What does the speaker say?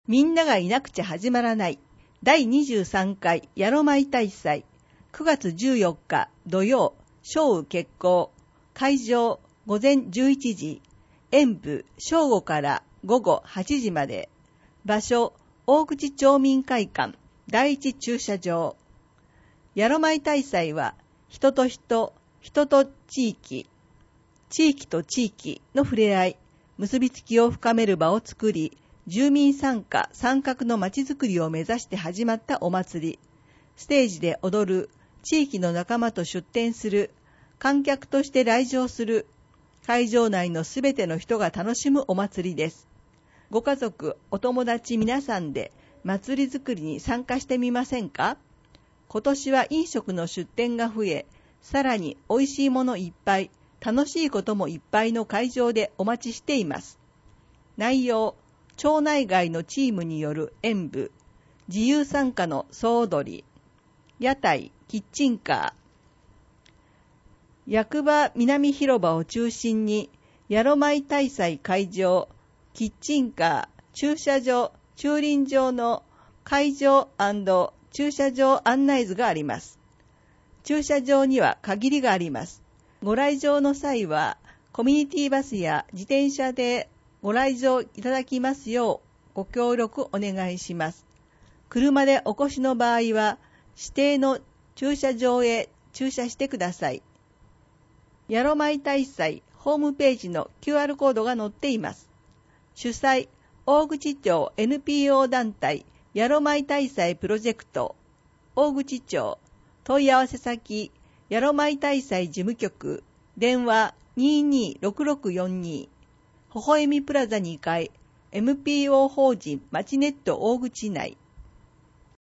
みんながいなくちゃ始まらない第23回ヤロマイ大祭9月14日土曜正午決行会場午前11時演舞正午から午後8時まで場所大口町民会館第一駐車場ヤロマイ大祭は人と人、人と地域、地域と地域の触れ合い結びつきを深める場を作り住民参加参画のまちづくりを目指して始まったお祭り。ステージで踊る、地域の仲間と出展する、観客として来場する、会場内のすべての人が楽しむお祭りです。ご家族、お友達皆さんで祭りづくりに参加してみませんか？今年は飲食の出店が増え、さらに美味しいものいっぱい、楽しいこともいっぱいの会場でお待ちしています。内容、町内外のチームによる演舞、自由参加の総踊り、屋台、キッチンカー、役場南広場を中心に、ヤロマイ大祭会場、キッチンカー、駐車場、駐輪場の会場&駐車場案内図があります。駐車場には限りがあります。ご来場の際は、コミュニティバスや自転車でご来場いただきますようご協力お願いします。車でお越しの場合は指定の駐車場へ駐車してください。ヤロマイ大祭ホームページの QR コードが載っています。主催大口町 NPO 団体ヤロマイ大祭プロジェクト大口町問い合わせ先ヤロマイ大祭事務局電話226642微笑みプラザ2階 MPO 法人まちネット大口内